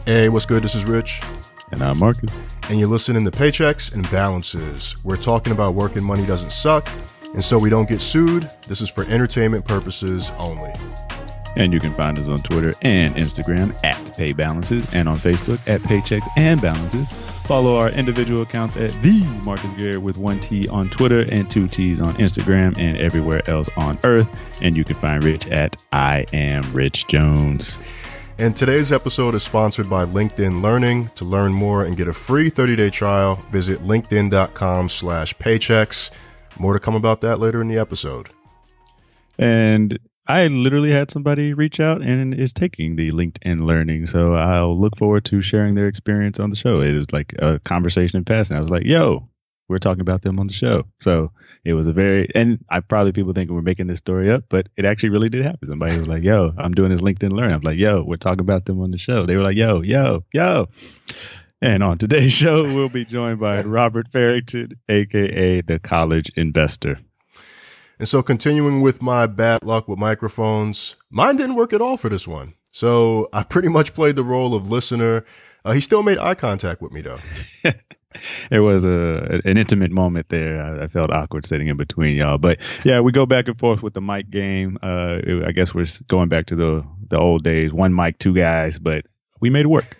Hey, what's good? This is Rich. And I'm Marcus. And you're listening to Paychecks and Balances. We're talking about working money doesn't suck, and so we don't get sued. This is for entertainment purposes only. And you can find us on Twitter and Instagram at PayBalances and on Facebook at Paychecks and Balances. Follow our individual accounts at The Marcus Garrett with 1 T on Twitter and 2 T's on Instagram and everywhere else on Earth. And you can find Rich at I Am Rich Jones. And today's episode is sponsored by LinkedIn Learning. To learn more and get a free 30-day trial, visit linkedin.com/paychecks. More to come about that later in the episode. And I literally had somebody reach out and is taking the LinkedIn Learning. So I'll look forward to sharing their experience on the show. It was like a conversation in passing. I was like, yo, we're talking about them on the show. So it was and people thinking we're making this story up, but it actually really did happen. Somebody was like, yo, I'm doing this LinkedIn Learning. I'm like, yo, we're talking about them on the show. They were like, yo. And on today's show, we'll be joined by Robert Farrington, a.k.a. the College Investor. And so continuing with my bad luck with microphones, mine didn't work at all for this one. So I pretty much played the role of listener. He still made eye contact with me, though. It was an intimate moment there. I felt awkward sitting in between y'all. But yeah, we go back and forth with the mic game. I guess we're going back to the old days. 1 mic, 2 guys, but we made it work.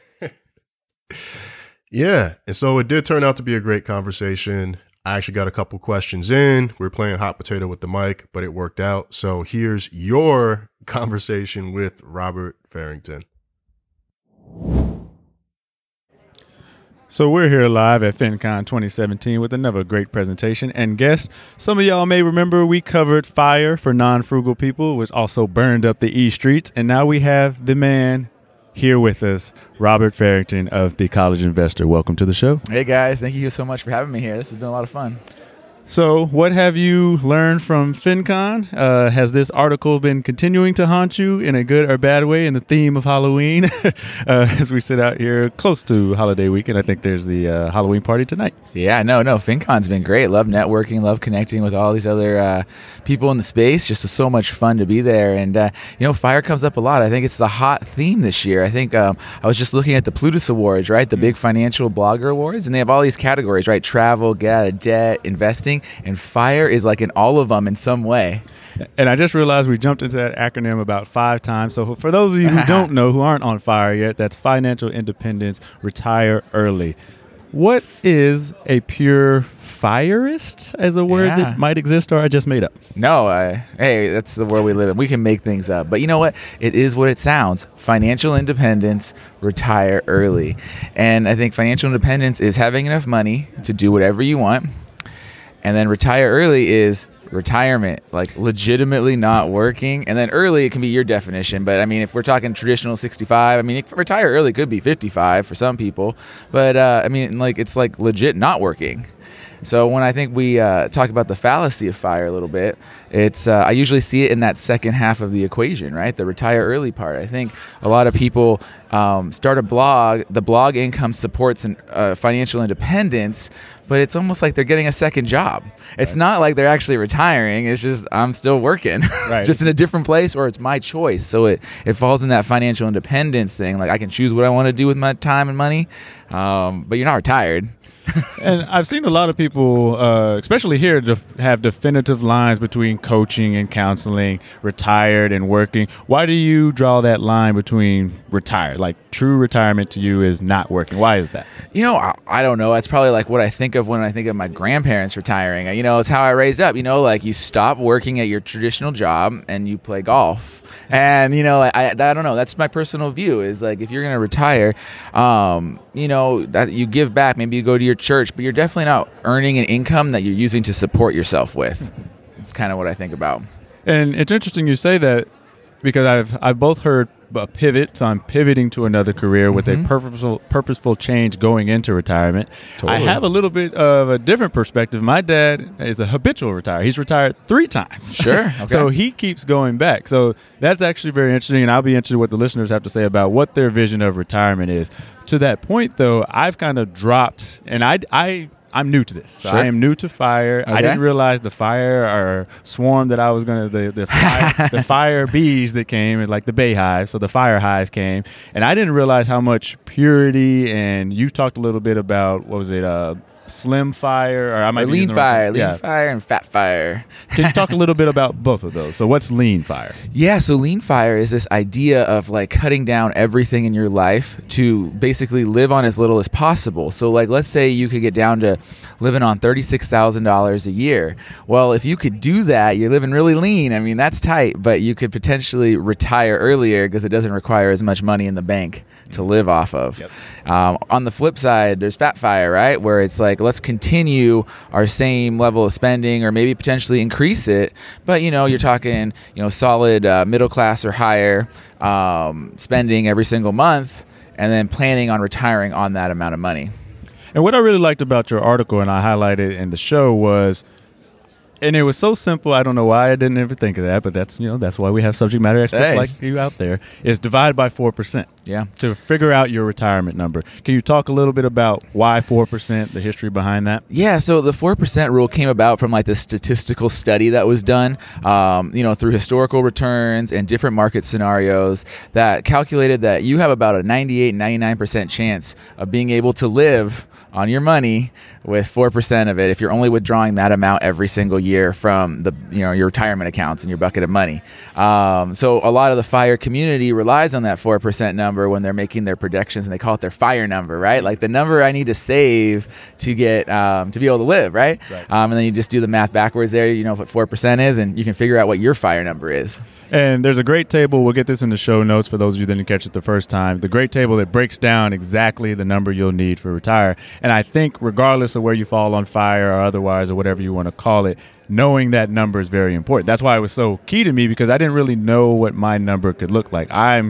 Yeah. And so it did turn out to be a great conversation. I actually got a couple questions in. We were playing hot potato with the mic, but it worked out. So here's your conversation with Robert Farrington. So we're here live at FinCon 2017 with another great presentation and guest. Some of y'all may remember we covered FIRE for non-frugal people, which also burned up the E streets. And now we have the man here with us, Robert Farrington of The College Investor. Welcome to the show. Hey guys, thank you so much for having me here. This has been a lot of fun. So what have you learned from FinCon? Has this article been continuing to haunt you in a good or bad way in the theme of Halloween as we sit out here close to holiday weekend? I think there's the Halloween party tonight. Yeah, no, FinCon's been great. Love networking, love connecting with all these other people in the space. Just so much fun to be there. And, FIRE comes up a lot. I think it's the hot theme this year. I think I was just looking at the Plutus Awards, right? The big financial blogger awards. And they have all these categories, right? Travel, get out of debt, investing. And FIRE is like in all of them in some way. And I just realized we jumped into that acronym about 5 times. So for those of you who don't know, who aren't on FIRE yet, that's Financial Independence, Retire Early. What is a pure FIREist as a word that might exist or I just made up? No, hey, that's the world we live in. We can make things up. But you know what? It is what it sounds. Financial independence, retire early. And I think financial independence is having enough money to do whatever you want. And then retire early is retirement, like legitimately not working. And then early, it can be your definition. But I mean, if we're talking traditional 65, I mean, retire early could be 55 for some people. But it's like legit not working. So when I think we talk about the fallacy of FIRE a little bit, it's I usually see it in that second half of the equation, right? The retire early part. I think a lot of people start a blog. The blog income supports financial independence, but it's almost like they're getting a second job. It's not like they're actually retiring. It's just I'm still working, right. Just in a different place, or it's my choice. So it falls in that financial independence thing. Like I can choose what I want to do with my time and money, but you're not retired. And I've seen a lot of people, especially here, have definitive lines between coaching and counseling, retired and working. Why do you draw that line between retired? Like true retirement to you is not working. Why is that? I don't know. That's probably like what I think of when I think of my grandparents retiring. It's how I raised up. Like you stop working at your traditional job and you play golf. And, I don't know. That's my personal view is like if you're going to retire, that you give back. Maybe you go to your church, but you're definitely not earning an income that you're using to support yourself with. It's kind of what I think about. And it's interesting you say that because I've both heard a pivot, so I'm pivoting to another career with a purposeful change going into retirement. Totally. I have a little bit of a different perspective. My dad is a habitual retired. He's retired 3 times. Sure. Okay. So he keeps going back. So that's actually very interesting, and I'll be interested in what the listeners have to say about what their vision of retirement is. To that point, though, I've kind of dropped, and I I'm new to this. So Sure. I am new to fire. I Okay. didn't realize the fire or swarm that I was going to, the fire bees that came, and like the Bay Hive. So the fire hive came. And I didn't realize how much purity, and you talked a little bit about, what was it, slim fire? Or I might Or be lean using the wrong fire, term. lean Yeah. fire, and fat fire. Can you talk a little bit about both of those? So what's lean fire? Yeah, so lean fire is this idea of like cutting down everything in your life to basically live on as little as possible. So like, let's say you could get down to living on $36,000 a year. Well, if you could do that, you're living really lean. I mean, that's tight, but you could potentially retire earlier because it doesn't require as much money in the bank to live off of. Yep. On the flip side, there's fat fire, right? Where it's like, let's continue our same level of spending or maybe potentially increase it. But, you're talking, solid middle class or higher spending every single month and then planning on retiring on that amount of money. And what I really liked about your article, and I highlighted in the show, was, and it was so simple, I don't know why I didn't ever think of that, but that's why we have subject matter experts Hey. like you out there, is divide by 4%. Yeah. To figure out your retirement number. Can you talk a little bit about why 4%, the history behind that? Yeah, so the 4% rule came about from like this statistical study that was done, through historical returns and different market scenarios that calculated that you have about a 98, 99% chance of being able to live on your money with 4% of it if you're only withdrawing that amount every single year from your retirement accounts and your bucket of money. So a lot of the FIRE community relies on that 4% number when they're making their projections, and they call it their FIRE number, right? Like the number I need to save to get to be able to live, right? And then you just do the math backwards there. You know what 4% is, and you can figure out what your FIRE number is. And there's a great table. We'll get this in the show notes for those of you that didn't catch it the first time. The great table that breaks down exactly the number you'll need for retire. And I think regardless of where you fall on FIRE or otherwise or whatever you want to call it, knowing that number is very important. That's why it was so key to me, because I didn't really know what my number could look like. I'm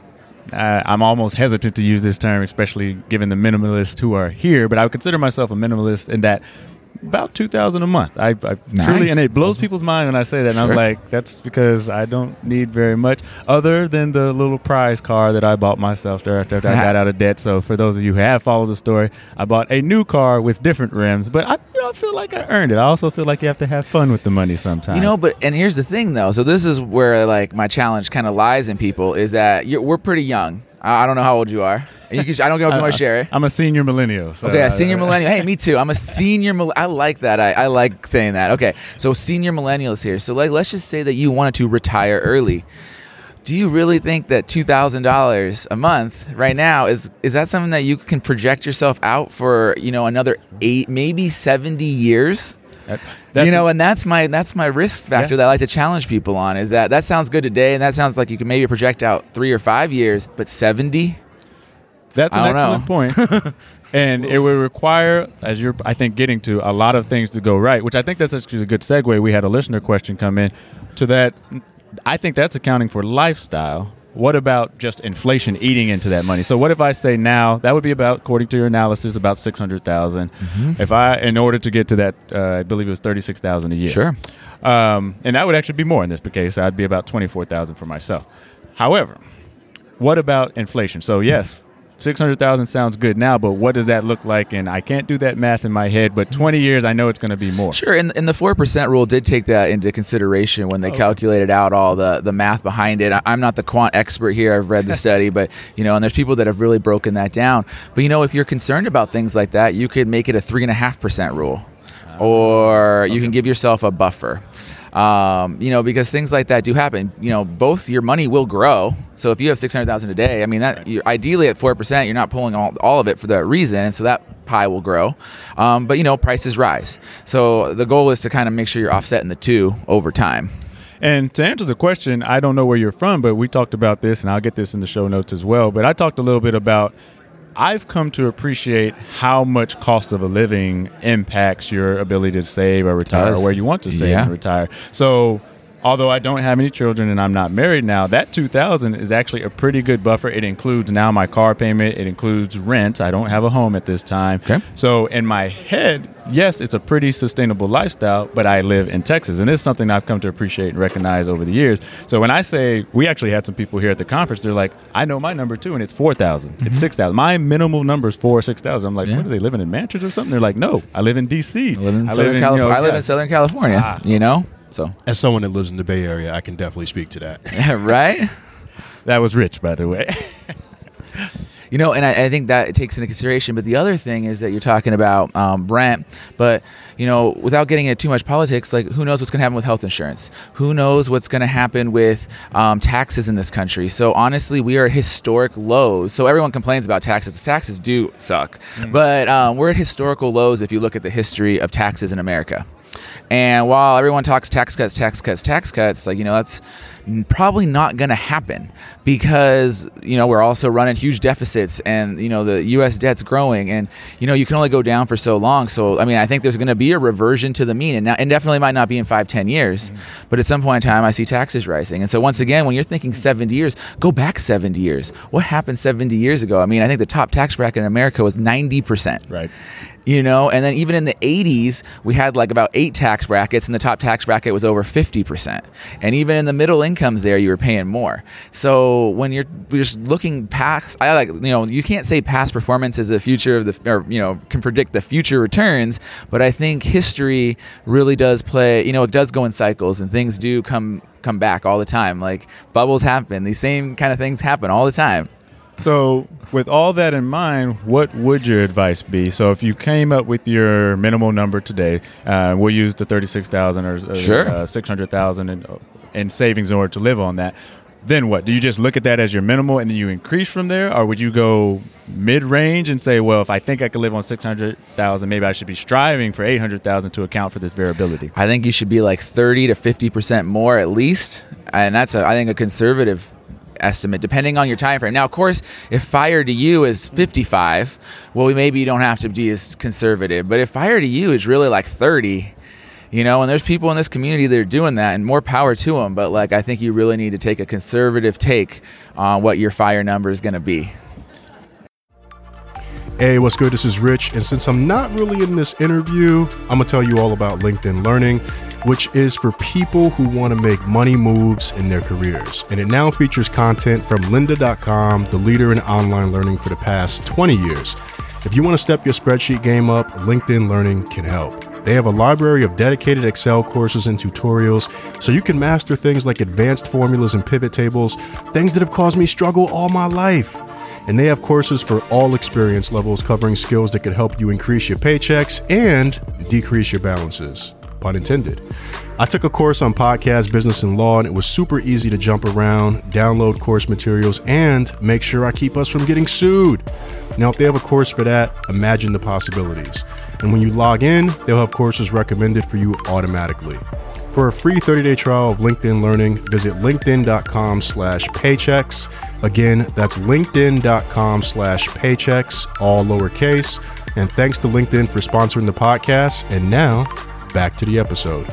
almost hesitant to use this term, especially given the minimalists who are here, but I would consider myself a minimalist in that about $2,000 a month. I Nice. truly, and it blows people's mind when I say that. And Sure. I'm like, that's because I don't need very much other than the little prize car that I bought myself after I got out of debt. So for those of you who have followed the story, I bought a new car with different rims, but I feel like I earned it. I also feel like you have to have fun with the money sometimes. And here's the thing though. So this is where like my challenge kind of lies in people is that we're pretty young. I don't know how old you are. I don't know if you want to share it. I'm a senior millennial. So Okay, a senior millennial. Hey, me too. I'm a senior I like that. I like saying that. Okay, so senior millennials here. So like, let's just say that you wanted to retire early. Do you really think that $2,000 a month right now is that something that you can project yourself out for, another 8, maybe 70 years? And that's my risk factor that I like to challenge people on, is that sounds good today, and that sounds like you can maybe project out 3 or 5 years, but 70? That's an I don't excellent point. And it would require, as you're, I think, getting to, a lot of things to go right, which I think that's actually a good segue. We had a listener question come in to that. I think that's accounting for lifestyle. What about just inflation eating into that money? So what if I say now, that would be about, according to your analysis, about $600,000. If in order to get to that, I believe it was $36,000 a year. Sure. And that would actually be more in this case. I'd be about $24,000 for myself. However, what about inflation? So yes, $600,000 sounds good now, but what does that look like? And I can't do that math in my head, but 20 years, I know it's going to be more. Sure, and the 4% rule did take that into consideration when they calculated out all the math behind it. I'm not the quant expert here. I've read the study, but, and there's people that have really broken that down. But, if you're concerned about things like that, you could make it a 3.5% rule, or you can give yourself a buffer. Because things like that do happen. Both your money will grow. So if you have $600,000 a day, I mean, that you're ideally at 4%, you're not pulling all of it for that reason, and so that pie will grow. But prices rise. So the goal is to kind of make sure you're offsetting the two over time. And to answer the question, I don't know where you're from, but we talked about this, and I'll get this in the show notes as well. But I talked a little bit about, I've come to appreciate how much cost of a living impacts your ability to save or retire, or where you want to save and retire. So although I don't have any children and I'm not married now, that $2,000 is actually a pretty good buffer. It includes now my car payment. It includes rent. I don't have a home at this time. Okay. So in my head, yes, it's a pretty sustainable lifestyle, but I live in Texas. And this is something I've come to appreciate and recognize over the years. So when I say, we actually had some people here at the conference, they're like, I know my number too, and it's 4,000. It's 6,000. My minimal number is 4,000 or 6,000. I'm like, what are they living in mansions or something? They're like, no, I live in D.C. I live in Southern California, So As someone that lives in the Bay Area, I can definitely speak to that. right? That was rich, by the way. And I think that it takes into consideration. But the other thing is that you're talking about rent. But, without getting into too much politics, like who knows what's going to happen with health insurance? Who knows what's going to happen with taxes in this country? So honestly, we are at historic lows. So everyone complains about taxes. Taxes do suck. But we're at historical lows if you look at the history of taxes in America. And while everyone talks tax cuts, like, that's probably not going to happen because, we're also running huge deficits and, the U.S. debt's growing and, you can only go down for so long. So, I think there's going to be a reversion to the mean and definitely might not be in 5-10 years. But at some point in time, I see taxes rising. And so once again, when you're thinking 70 years, go back 70 years. What happened 70 years ago? I think the top tax bracket in America was 90%. Right. And then even in the 80s, we had like about 8 tax brackets, and the top tax bracket was over 50%. And even in the middle incomes there, you were paying more. So when you're just looking past, you can't say past performance is the future of can predict the future returns, but I think history really does play, it does go in cycles, and things do come back all the time. Like bubbles happen. These same kind of things happen all the time. So with all that in mind, what would your advice be? So if you came up with your minimal number today, we'll use the $36,000 or sure. $600,000 in savings in order to live on that. Then what? Do you just look at that as your minimal and then you increase from there? Or would you go mid-range and say, well, if I think I could live on $600,000, maybe I should be striving for $800,000 to account for this variability? I think you should be like 30 to 50% more at least. And that's, I think, a conservative estimate depending on your time frame. Now, of course, if FIRE to you is 55, well, maybe you don't have to be as conservative. But if FIRE to you is really like 30, and there's people in this community that are doing that, and more power to them. But I think you really need to take a conservative take on what your FIRE number is going to be. Hey, what's good? This is Rich. And since I'm not really in this interview, I'm going to tell you all about LinkedIn Learning, which is for people who want to make money moves in their careers. And it now features content from lynda.com, the leader in online learning for the past 20 years. If you want to step your spreadsheet game up, LinkedIn Learning can help. They have a library of dedicated Excel courses and tutorials so you can master things like advanced formulas and pivot tables, things that have caused me struggle all my life. And they have courses for all experience levels covering skills that could help you increase your paychecks and decrease your balances. Pun intended. I took a course on podcast, business, and law, and it was super easy to jump around, download course materials, and make sure I keep us from getting sued. Now, if they have a course for that, imagine the possibilities. And when you log in, they'll have courses recommended for you automatically. For a free 30-day trial of LinkedIn Learning, visit linkedin.com/paychecks. Again, that's linkedin.com/paychecks, all lowercase. And thanks to LinkedIn for sponsoring the podcast. And now, back to the episode.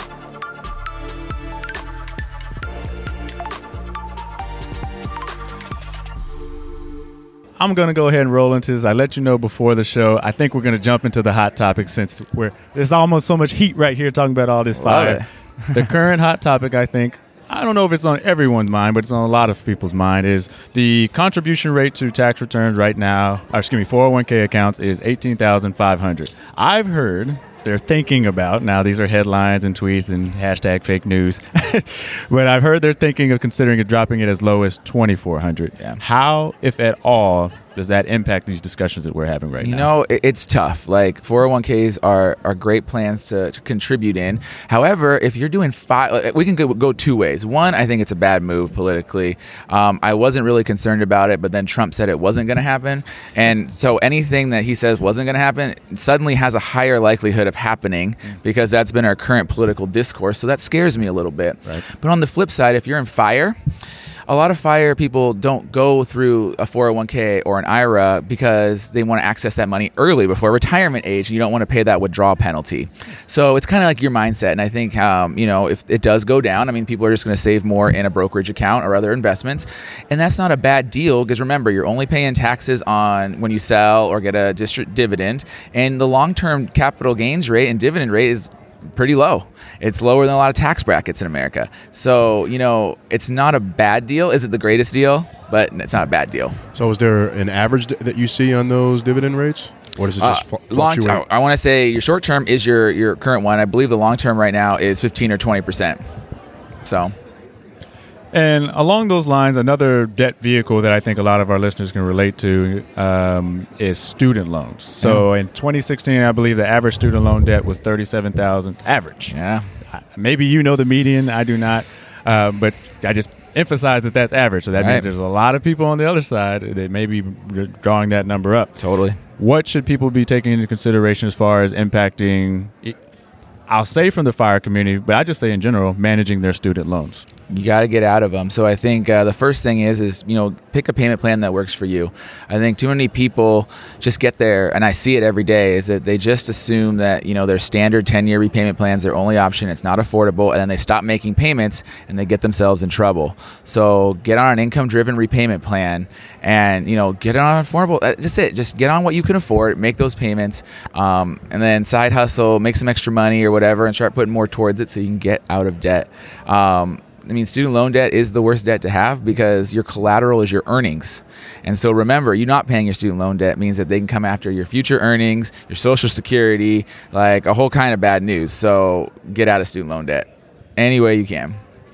I'm going to go ahead and roll into this. I let you know before the show. I think we're going to jump into the hot topic since there's almost so much heat right here talking about all this fire. The current hot topic, I think, I don't know if it's on everyone's mind, but it's on a lot of people's mind, is the contribution rate to tax returns right now, 401k accounts is $18,500. I've heard they're thinking about, now these are headlines and tweets and hashtag fake news, but I've heard they're thinking of considering dropping it as low as $2,400. Yeah. How, if at all, does that impact these discussions that we're having right now? It's tough. 401ks are great plans to contribute in. However, if you're doing we can go two ways. One, I think it's a bad move politically. I wasn't really concerned about it, but then Trump said it wasn't going to happen. And so anything that he says wasn't going to happen suddenly has a higher likelihood of happening because that's been our current political discourse. So that scares me a little bit. Right. But on the flip side, if you're in FIRE, a lot of FIRE people don't go through a 401k or an IRA because they want to access that money early before retirement age, and you don't want to pay that withdrawal penalty. So it's kind of like your mindset. And I think, if it does go down, I mean, people are just going to save more in a brokerage account or other investments. And that's not a bad deal because remember, you're only paying taxes on when you sell or get a dividend. And the long-term capital gains rate and dividend rate is pretty low. It's lower than a lot of tax brackets in America. So, it's not a bad deal. Is it the greatest deal? But it's not a bad deal. So is there an average that you see on those dividend rates? Or does it just fluctuate? I want to say your short term is your current one. I believe the long term right now is 15 or 20%. So. And along those lines, another debt vehicle that I think a lot of our listeners can relate to is student loans. So in 2016, I believe the average student loan debt was $37,000 average. Yeah. Maybe you know the median. I do not. But I just emphasize that that's average. So that means there's a lot of people on the other side that may be drawing that number up. Totally. What should people be taking into consideration as far as impacting, I'll say from the FIRE community, but I just say in general, managing their student loans? You got to get out of them. So I think the first thing is pick a payment plan that works for you. I think too many people just get there, and I see it every day, is that they just assume that their standard 10-year repayment plan's their only option. It's not affordable, and then they stop making payments and they get themselves in trouble. So get on an income-driven repayment plan, and get on affordable. That's it. Just get on what you can afford, make those payments, and then side hustle, make some extra money or whatever, and start putting more towards it so you can get out of debt. Student loan debt is the worst debt to have because your collateral is your earnings. And so remember, you not paying your student loan debt means that they can come after your future earnings, your Social Security, like a whole kind of bad news. So get out of student loan debt any way you can.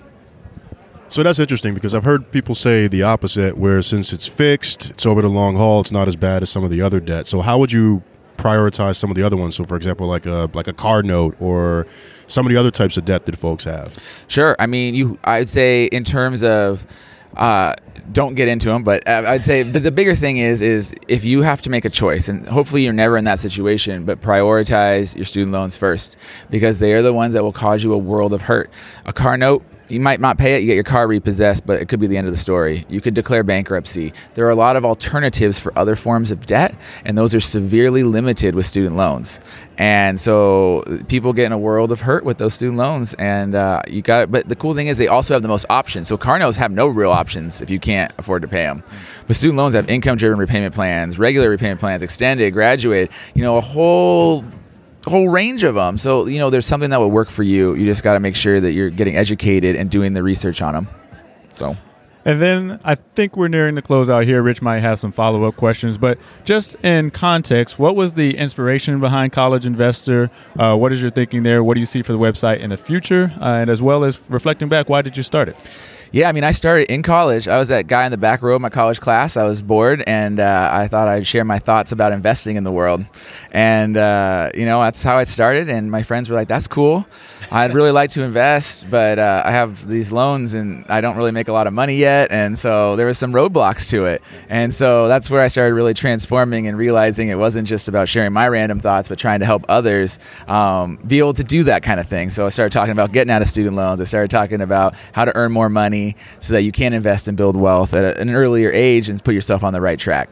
So that's interesting because I've heard people say the opposite, where since it's fixed, it's over the long haul, it's not as bad as some of the other debt. So how would you prioritize some of the other ones? So for example, like a car note or some of the other types of debt that folks have. Sure. I mean, I'd say in terms of, don't get into them, but I'd say the bigger thing is if you have to make a choice, and hopefully you're never in that situation, but prioritize your student loans first because they are the ones that will cause you a world of hurt. A car note, you might not pay it, you get your car repossessed, but it could be the end of the story. You could declare bankruptcy. There are a lot of alternatives for other forms of debt, and those are severely limited with student loans. And so people get in a world of hurt with those student loans, and but the cool thing is they also have the most options. So car notes have no real options if you can't afford to pay them. But student loans have income-driven repayment plans, regular repayment plans, extended, graduated, a whole range of them. So, there's something that will work for you. You just got to make sure that you're getting educated and doing the research on them. So. And then I think we're nearing the closeout here. Rich might have some follow-up questions, but just in context, what was the inspiration behind College Investor? What is your thinking there? What do you see for the website in the future? And as well as reflecting back, why did you start it? Yeah, I mean, I started in college. I was that guy in the back row of my college class. I was bored, and I thought I'd share my thoughts about investing in the world. And, that's how it started. And my friends were like, that's cool. I'd really like to invest, but I have these loans, and I don't really make a lot of money yet. And so there was some roadblocks to it. And so that's where I started really transforming and realizing it wasn't just about sharing my random thoughts, but trying to help others be able to do that kind of thing. So I started talking about getting out of student loans. I started talking about how to earn more money so that you can invest and build wealth at an earlier age and put yourself on the right track.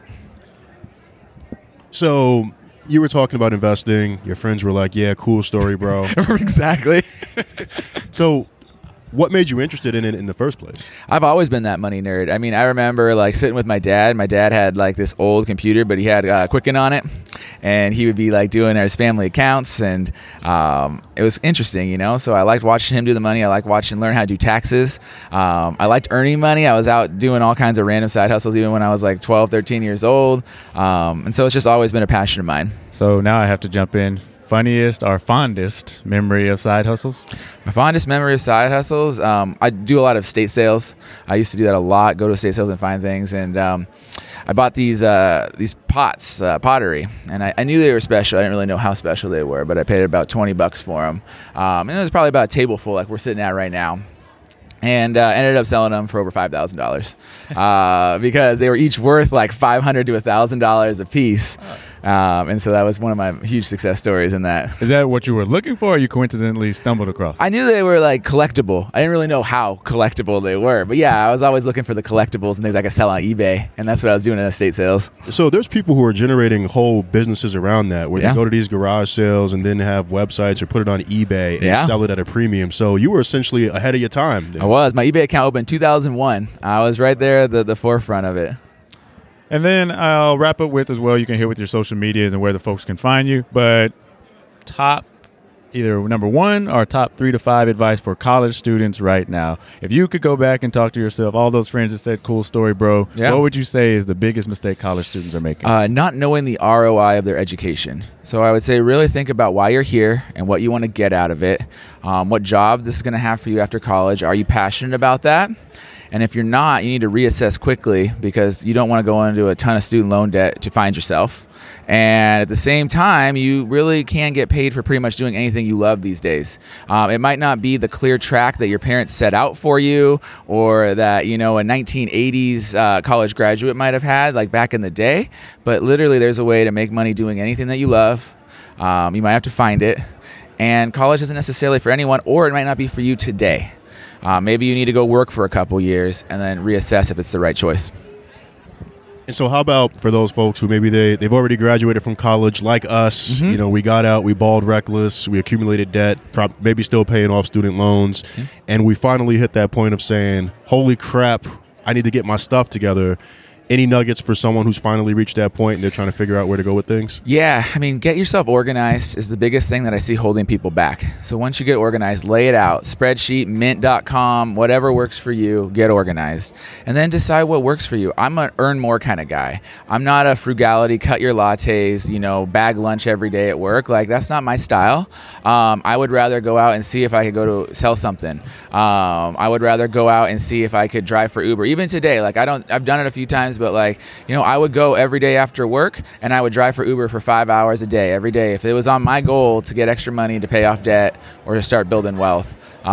So you were talking about investing. Your friends were like, yeah, cool story, bro. Exactly. So what made you interested in it in the first place? I've always been that money nerd. I mean, I remember sitting with my dad. My dad had this old computer, but he had Quicken on it, and he would be doing his family accounts, and it was interesting, So I liked watching him do the money. I liked learn how to do taxes. I liked earning money. I was out doing all kinds of random side hustles even when I was 12, 13 years old, and so it's just always been a passion of mine. So now I have to jump in. Funniest or fondest memory of side hustles? My fondest memory of side hustles, I do a lot of estate sales. I used to do that a lot, go to estate sales and find things. And I bought these pots, pottery, and I knew they were special. I didn't really know how special they were, but I paid about $20 for them. And it was probably about a table full like we're sitting at right now. And ended up selling them for over $5,000 because they were each worth $500 to $1,000 a piece. And so that was one of my huge success stories in that. Is that what you were looking for, or you coincidentally stumbled across? I knew they were like collectible. I didn't really know how collectible they were. But yeah, I was always looking for the collectibles and things I could sell on eBay. And that's what I was doing in estate sales. So there's people who are generating whole businesses around that, where Yeah. they go to these garage sales and then have websites or put it on eBay and Yeah. sell it at a premium. So you were essentially ahead of your time. I was. My eBay account opened in 2001. I was right there at the forefront of it. And then I'll wrap up with as well, you can hit with your social medias and where the folks can find you. But top, either number 1 or top 3 to 5 advice for college students right now. If you could go back and talk to yourself, all those friends that said, cool story, bro, Yeah. what would you say is the biggest mistake college students are making? Not knowing the ROI of their education. So I would say really think about why you're here and what you want to get out of it. What job this is going to have for you after college. Are you passionate about that? And if you're not, you need to reassess quickly, because you don't want to go into a ton of student loan debt to find yourself. And at the same time, you really can get paid for pretty much doing anything you love these days. It might not be the clear track that your parents set out for you, or that, you know, a 1980s college graduate might have had, like back in the day. But literally, there's a way to make money doing anything that you love. You might have to find it. And college isn't necessarily for anyone, or it might not be for you today. Maybe you need to go work for a couple years and then reassess if it's the right choice. And so how about for those folks who maybe they've already graduated from college like us, Mm-hmm. you know, we got out, we balled reckless, we accumulated debt, maybe still paying off student loans, and we finally hit that point of saying, holy crap, I need to get my stuff together. Any nuggets for someone who's finally reached that point and they're trying to figure out where to go with things? Yeah, I mean, get yourself organized is the biggest thing that I see holding people back. So once you get organized, lay it out. Spreadsheet, mint.com, whatever works for you, get organized. And then decide what works for you. I'm an earn more kind of guy. I'm not a frugality, cut your lattes, you know, bag lunch every day at work. Like, that's not my style. I would rather go out and see if I could go to sell something. I would rather go out and see if I could drive for Uber. Even today, like I've done it a few times, but like, you know, I would go every day after work and I would drive for Uber for 5 hours a day, every day, if it was on my goal to get extra money to pay off debt or to start building wealth.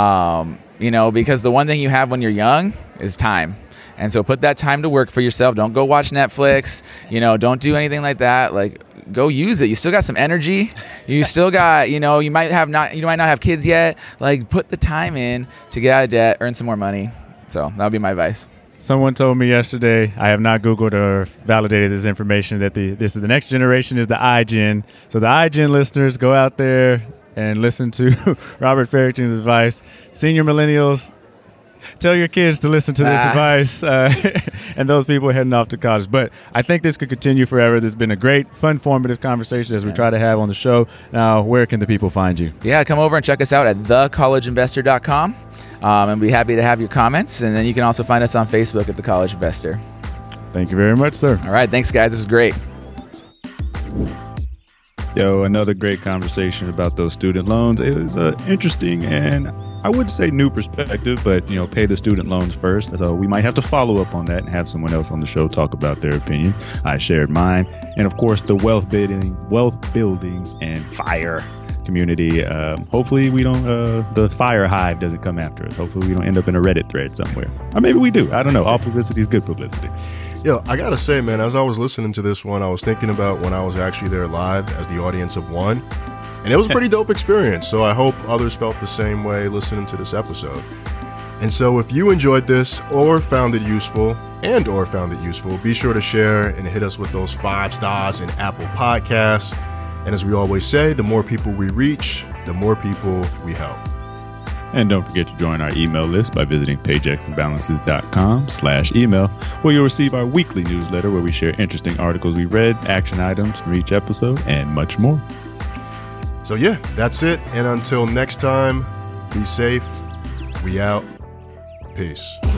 You know, because the one thing you have when you're young is time. And so put that time to work for yourself. Don't go watch Netflix. You know, don't do anything like that. Like, go use it. You still got some energy. You still got, you know, you might not have kids yet. Like, put the time in to get out of debt, earn some more money. So that would be my advice. Someone told me yesterday, I have not Googled or validated this information, that this is the next generation is the iGen. So the iGen listeners, go out there and listen to Robert Farrington's advice. Senior millennials, tell your kids to listen to this advice, and those people heading off to college. But I think this could continue forever. This has been a great, fun, formative conversation as we try to have on the show. Now, where can the people find you? Yeah, come over and check us out at thecollegeinvestor.com. And be happy to have your comments. And then you can also find us on Facebook at The College Investor. Thank you very much, sir. All right. Thanks, guys. This was great. Yo, another great conversation about those student loans. It was interesting and I would say new perspective, but, you know, pay the student loans first. So we might have to follow up on that and have someone else on the show talk about their opinion. I shared mine. And of course, the wealth building and FIRE community. Hopefully we don't, the fire hive doesn't come after us. Hopefully we don't end up in a Reddit thread somewhere. Or maybe we do. I don't know. All publicity is good publicity. Yo, I gotta say, man, as I was listening to this one, I was thinking about when I was actually there live as the audience of one. And it was a pretty dope experience. So I hope others felt the same way listening to this episode. And so if you enjoyed this or found it useful, be sure to share and hit us with those 5 stars in Apple Podcasts. And as we always say, the more people we reach, the more people we help. And don't forget to join our email list by visiting paychecksandbalances.com/email, where you'll receive our weekly newsletter where we share interesting articles we read, action items from each episode, and much more. So yeah, that's it. And until next time, be safe. We out. Peace.